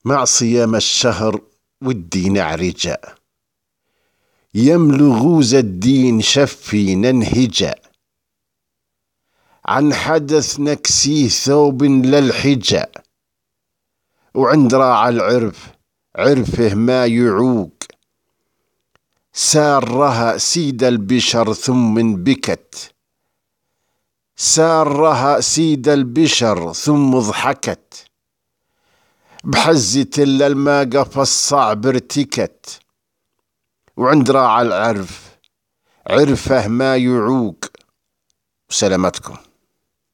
مع صيام الشهر ودي نعرجا، يملو غوز الدين شفي ننهجا، عن حدث نكسيه ثوب للحجا، وعند راعى العرف عرفه ما يعوق، سارها سيد البشر ثم بكت، سارها سيد البشر ثم ضحكت، بحزة الماقف الصعب ارتكت، وعند راعى العرف عرفه ما يعوق. سلامتكم.